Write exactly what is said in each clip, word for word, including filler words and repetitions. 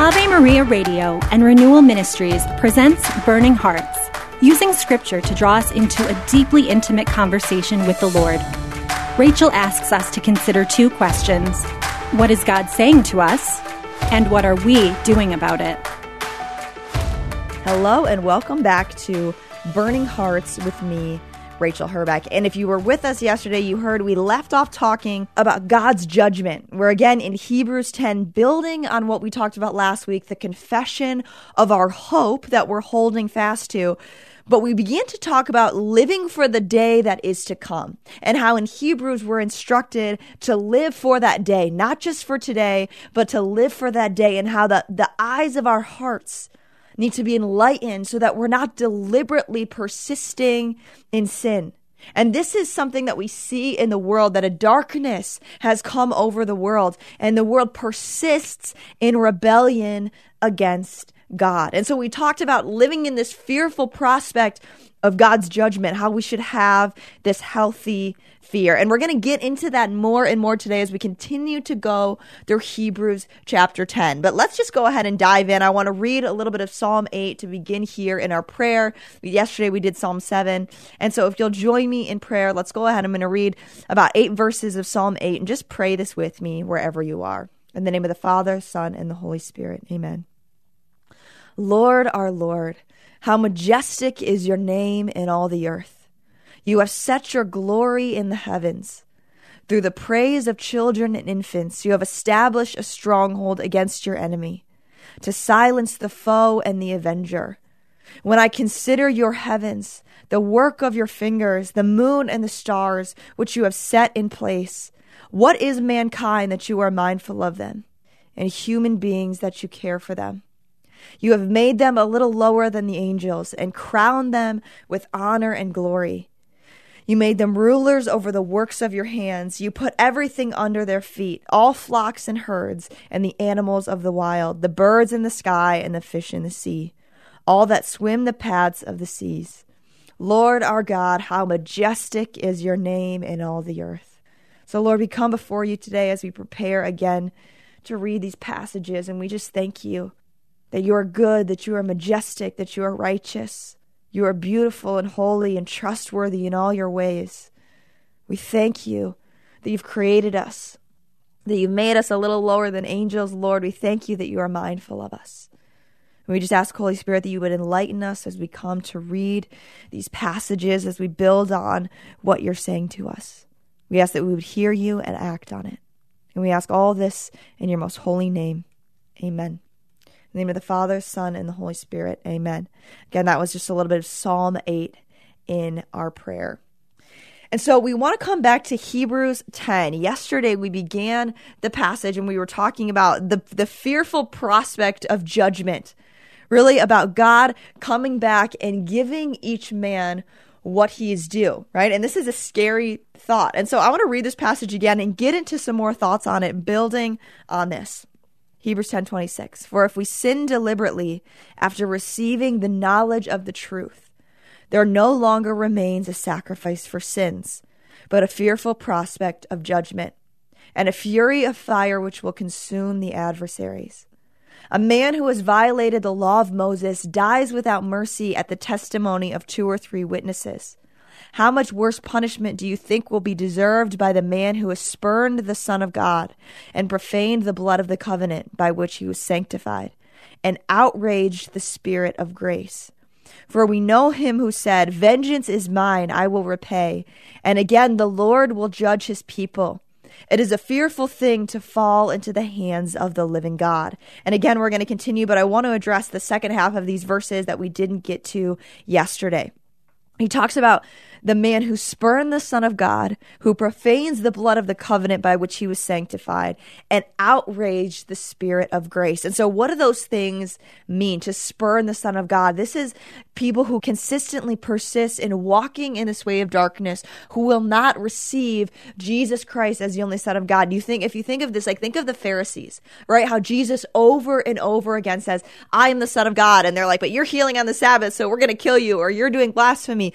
Ave Maria Radio and Renewal Ministries presents Burning Hearts, using scripture to draw us into a deeply intimate conversation with the Lord. Rachel asks us to consider two questions. What is God saying to us? And what are we doing about it? Hello and welcome back to Burning Hearts with me, Rachel Herbeck. And if you were with us yesterday, you heard we left off talking about God's judgment. We're again in Hebrews ten, building on what we talked about last week, the confession of our hope that we're holding fast to. But we began to talk about living for the day that is to come, and how in Hebrews we're instructed to live for that day, not just for today, but to live for that day, and how the, the eyes of our hearts need to be enlightened so that we're not deliberately persisting in sin. And this is something that we see in the world, that a darkness has come over the world, and the world persists in rebellion against God. And so we talked about living in this fearful prospect of God's judgment, how we should have this healthy fear. And we're going to get into that more and more today as we continue to go through Hebrews chapter ten. But let's just go ahead and dive in. I want to read a little bit of Psalm eight to begin here in our prayer. Yesterday we did Psalm seven. And so if you'll join me in prayer, let's go ahead. I'm going to read about eight verses of Psalm eight and just pray this with me wherever you are. In the name of the Father, Son, and the Holy Spirit. Amen. Lord, our Lord, how majestic is your name in all the earth. You have set your glory in the heavens. Through the praise of children and infants, you have established a stronghold against your enemy, to silence the foe and the avenger. When I consider your heavens, the work of your fingers, the moon and the stars, which you have set in place, what is mankind that you are mindful of them, and human beings that you care for them? You have made them a little lower than the angels and crowned them with honor and glory. You made them rulers over the works of your hands. You put everything under their feet, all flocks and herds and the animals of the wild, the birds in the sky and the fish in the sea, all that swim the paths of the seas. Lord our God, how majestic is your name in all the earth. So Lord, we come before you today as we prepare again to read these passages, and we just thank you that you are good, that you are majestic, that you are righteous. You are beautiful and holy and trustworthy in all your ways. We thank you that you've created us, that you've made us a little lower than angels, Lord. We thank you that you are mindful of us. And we just ask, Holy Spirit, that you would enlighten us as we come to read these passages, as we build on what you're saying to us. We ask that we would hear you and act on it. And we ask all this in your most holy name. Amen. In the name of the Father, Son, and the Holy Spirit. Amen. Again, that was just a little bit of Psalm eight in our prayer. And so we want to come back to Hebrews ten. Yesterday, we began the passage and we were talking about the, the fearful prospect of judgment, really about God coming back and giving each man what he is due, right? And this is a scary thought. And so I want to read this passage again and get into some more thoughts on it, building on this. Hebrews ten twenty-six. For if we sin deliberately after receiving the knowledge of the truth, there no longer remains a sacrifice for sins, but a fearful prospect of judgment, and a fury of fire which will consume the adversaries. A man who has violated the law of Moses dies without mercy at the testimony of two or three witnesses. How much worse punishment do you think will be deserved by the man who has spurned the Son of God and profaned the blood of the covenant by which he was sanctified and outraged the Spirit of grace? For we know him who said, "Vengeance is mine, I will repay." And again, the Lord will judge his people. It is a fearful thing to fall into the hands of the living God. And again, we're going to continue, but I want to address the second half of these verses that we didn't get to yesterday. He talks about the man who spurned the Son of God, who profanes the blood of the covenant by which he was sanctified, and outraged the Spirit of grace. And so what do those things mean, to spurn the Son of God? This is people who consistently persist in walking in this way of darkness, who will not receive Jesus Christ as the only Son of God. You think, if you think of this, like think of the Pharisees, right? How Jesus over and over again says, "I am the Son of God." And they're like, "But you're healing on the Sabbath, so we're going to kill you," or "You're doing blasphemy."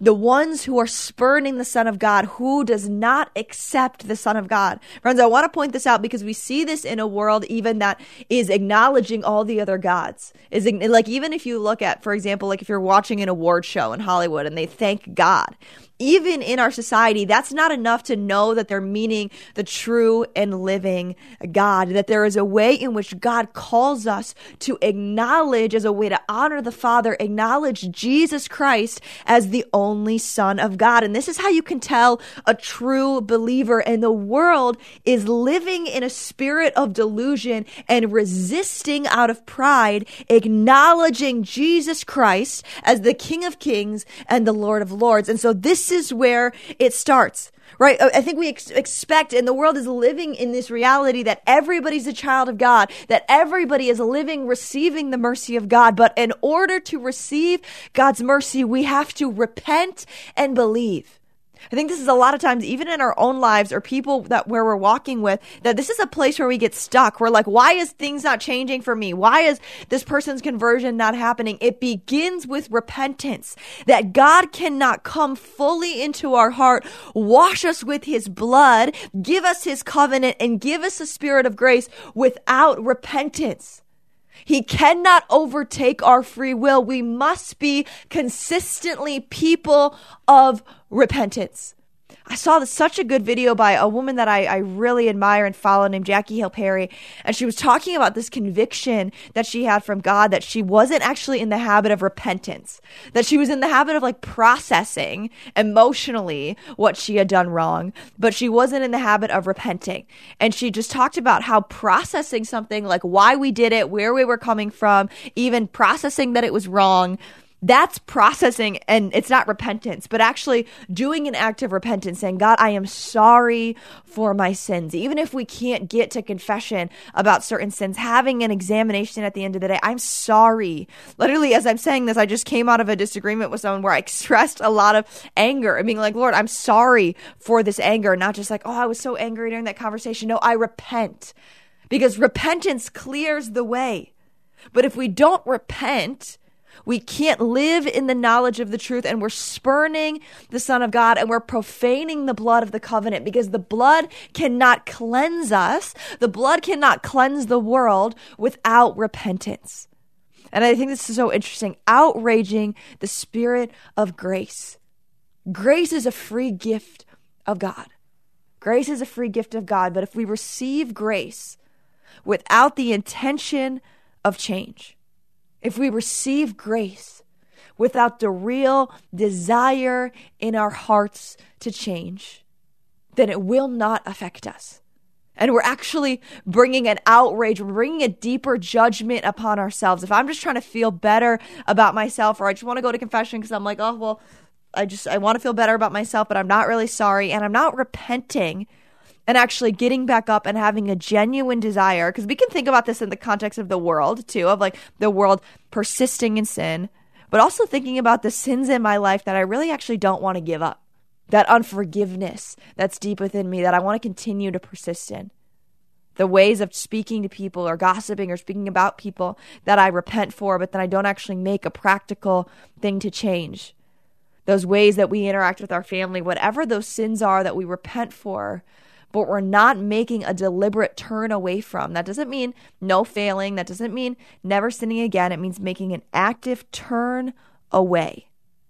the ones who are spurning the Son of God, who does not accept the Son of God. Friends, I want to point this out because we see this in a world even that is acknowledging all the other gods. Is like, even if you look at, for example, like if you're watching an award show in Hollywood and they thank God, even in our society, that's not enough to know that they're meaning the true and living God, that there is a way in which God calls us to acknowledge, as a way to honor the Father, acknowledge Jesus Christ as the only Son of God. And this is how you can tell a true believer. And the world is living in a spirit of delusion and resisting out of pride, acknowledging Jesus Christ as the King of Kings and the Lord of Lords. And so this This is where it starts, right? I think we ex- expect, and the world is living in this reality that everybody's a child of God, that everybody is living, receiving the mercy of God. But in order to receive God's mercy, we have to repent and believe. I think this is a lot of times, even in our own lives or people that where we're walking with, that this is a place where we get stuck. We're like, why is things not changing for me? Why is this person's conversion not happening? It begins with repentance, that God cannot come fully into our heart, wash us with his blood, give us his covenant, and give us a spirit of grace without repentance. He cannot overtake our free will. We must be consistently people of repentance. I saw this, such a good video by a woman that I, I really admire and follow named Jackie Hill Perry. And she was talking about this conviction that she had from God, that she wasn't actually in the habit of repentance, that she was in the habit of like processing emotionally what she had done wrong, but she wasn't in the habit of repenting. And she just talked about how processing something, like why we did it, where we were coming from, even processing that it was wrong, that's processing, and it's not repentance, but actually doing an act of repentance, saying, God, I am sorry for my sins. Even if we can't get to confession about certain sins, having an examination at the end of the day, I'm sorry. Literally, as I'm saying this, I just came out of a disagreement with someone where I expressed a lot of anger and being like, Lord, I'm sorry for this anger. Not just like, oh, I was so angry during that conversation. No, I repent, because repentance clears the way. But if we don't repent, we can't live in the knowledge of the truth, and we're spurning the Son of God, and we're profaning the blood of the covenant, because the blood cannot cleanse us. The blood cannot cleanse the world without repentance. And I think this is so interesting. Outraging the spirit of grace. Grace is a free gift of God. Grace is a free gift of God. But if we receive grace without the intention of change, if we receive grace without the real desire in our hearts to change, then it will not affect us. And we're actually bringing an outrage, we're bringing a deeper judgment upon ourselves. If I'm just trying to feel better about myself, or I just want to go to confession because I'm like, oh, well, I just, I want to feel better about myself, but I'm not really sorry, and I'm not repenting and actually getting back up and having a genuine desire, because we can think about this in the context of the world too, of like the world persisting in sin, but also thinking about the sins in my life that I really actually don't want to give up, that unforgiveness that's deep within me that I want to continue to persist in, the ways of speaking to people or gossiping or speaking about people that I repent for, but then I don't actually make a practical thing to change, those ways that we interact with our family, whatever those sins are that we repent for, but we're not making a deliberate turn away from. That doesn't mean no failing. That doesn't mean never sinning again. It means making an active turn away,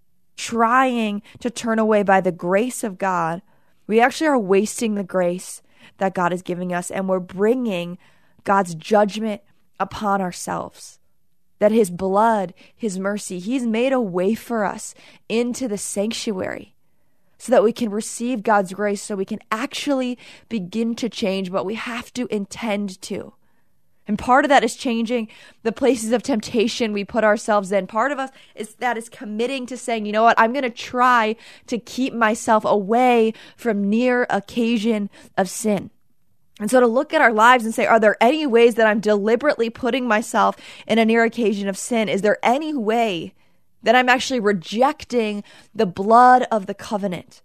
trying to turn away by the grace of God. We actually are wasting the grace that God is giving us, and we're bringing God's judgment upon ourselves. That his blood, his mercy, he's made a way for us into the sanctuary, so that we can receive God's grace, so we can actually begin to change, but we have to intend to. And part of that is changing the places of temptation we put ourselves in. Part of us is that is committing to saying, you know what, I'm going to try to keep myself away from near occasion of sin. And so to look at our lives and say, are there any ways that I'm deliberately putting myself in a near occasion of sin? Is there any way that I'm actually rejecting the blood of the covenant?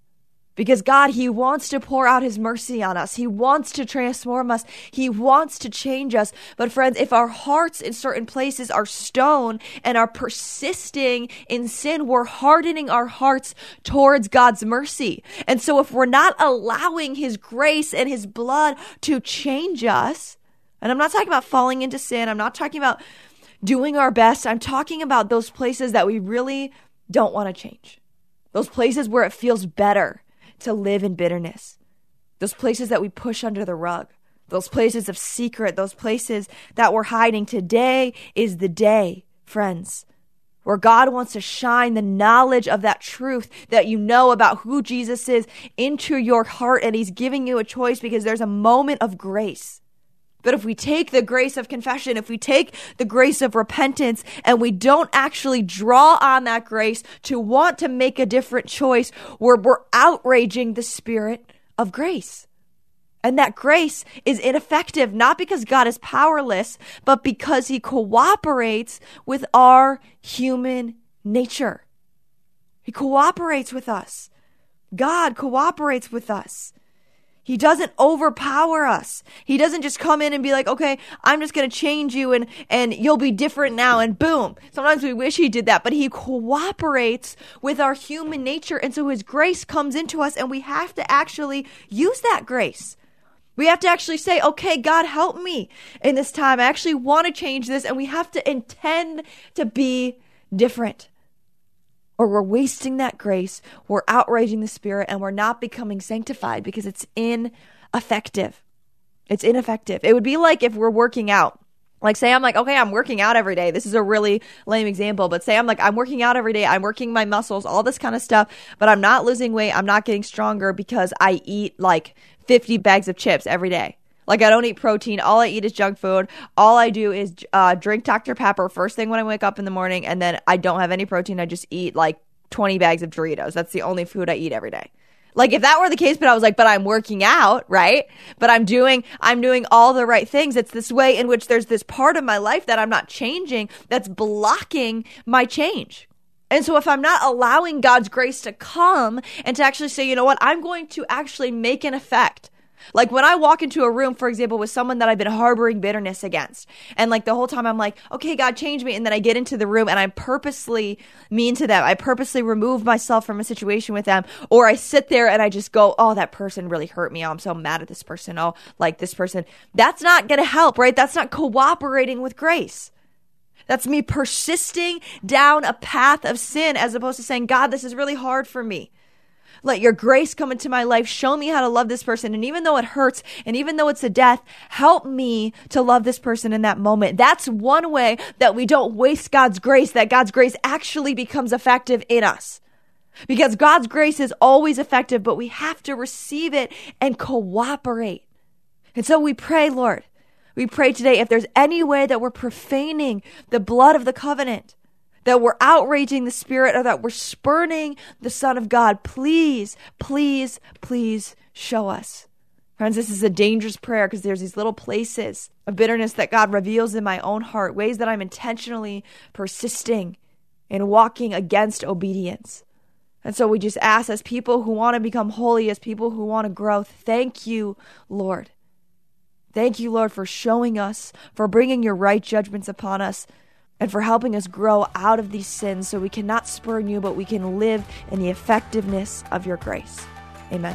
Because God, He wants to pour out His mercy on us. He wants to transform us. He wants to change us. But friends, if our hearts in certain places are stone and are persisting in sin, we're hardening our hearts towards God's mercy. And so if we're not allowing His grace and His blood to change us, and I'm not talking about falling into sin, I'm not talking about doing our best, I'm talking about those places that we really don't want to change. Those places where it feels better to live in bitterness. Those places that we push under the rug. Those places of secret. Those places that we're hiding. Today is the day, friends, where God wants to shine the knowledge of that truth that you know about who Jesus is into your heart, and He's giving you a choice because there's a moment of grace. But if we take the grace of confession, if we take the grace of repentance, and we don't actually draw on that grace to want to make a different choice, we're, we're outraging the Spirit of grace. And that grace is ineffective, not because God is powerless, but because He cooperates with our human nature. He cooperates with us. God cooperates with us. He doesn't overpower us. He doesn't just come in and be like, okay, I'm just going to change you and, and you'll be different now, and boom. Sometimes we wish He did that, but He cooperates with our human nature. And so His grace comes into us, and we have to actually use that grace. We have to actually say, okay, God, help me in this time. I actually want to change this, and we have to intend to be different. Or we're wasting that grace, we're outraging the Spirit, and we're not becoming sanctified because it's ineffective. It's ineffective. It would be like if we're working out. Like say I'm like, okay, I'm working out every day. This is a really lame example, but say I'm like, I'm working out every day. I'm working my muscles, all this kind of stuff, but I'm not losing weight. I'm not getting stronger because I eat like fifty bags of chips every day. Like I don't eat protein. All I eat is junk food. All I do is uh, drink Doctor Pepper first thing when I wake up in the morning. And then I don't have any protein. I just eat like twenty bags of Doritos. That's the only food I eat every day. Like if that were the case, but I was like, but I'm working out, right? But I'm doing, I'm doing all the right things. It's this way in which there's this part of my life that I'm not changing that's blocking my change. And so if I'm not allowing God's grace to come and to actually say, you know what, I'm going to actually make an effect. Like when I walk into a room, for example, with someone that I've been harboring bitterness against, and like the whole time I'm like, okay, God, change me. And then I get into the room and I'm purposely mean to them. I purposely remove myself from a situation with them. Or I sit there and I just go, oh, that person really hurt me. Oh, I'm so mad at this person. Oh, like this person. That's not going to help, right? That's not cooperating with grace. That's me persisting down a path of sin as opposed to saying, God, this is really hard for me. Let your grace come into my life. Show me how to love this person. And even though it hurts, and even though it's a death, help me to love this person in that moment. That's one way that we don't waste God's grace, that God's grace actually becomes effective in us. Because God's grace is always effective, but we have to receive it and cooperate. And so we pray, Lord, we pray today if there's any way that we're profaning the blood of the covenant, that we're outraging the Spirit, or that we're spurning the Son of God, please, please, please show us. Friends, this is a dangerous prayer because there's these little places of bitterness that God reveals in my own heart, ways that I'm intentionally persisting in walking against obedience. And so we just ask, as people who want to become holy, as people who want to grow, thank you, Lord. Thank you, Lord, for showing us, for bringing your right judgments upon us, and for helping us grow out of these sins so we cannot spurn you, but we can live in the effectiveness of your grace. Amen.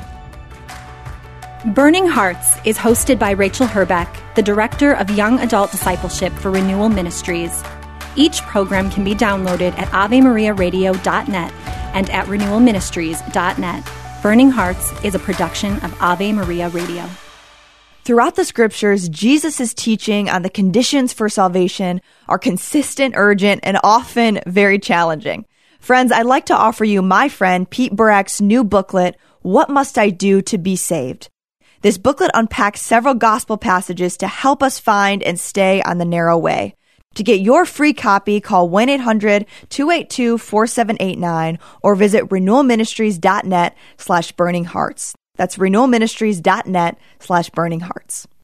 Burning Hearts is hosted by Rachel Herbeck, the Director of Young Adult Discipleship for Renewal Ministries. Each program can be downloaded at ave maria radio dot net and at renewal ministries dot net. Burning Hearts is a production of Ave Maria Radio. Throughout the scriptures, Jesus' teaching on the conditions for salvation are consistent, urgent, and often very challenging. Friends, I'd like to offer you my friend Pete Burak's new booklet, What Must I Do to Be Saved? This booklet unpacks several gospel passages to help us find and stay on the narrow way. To get your free copy, call one eight hundred two eight two four seven eight nine or visit renewal ministries dot net slash burning hearts. That's renewal ministries dot net slash burning hearts.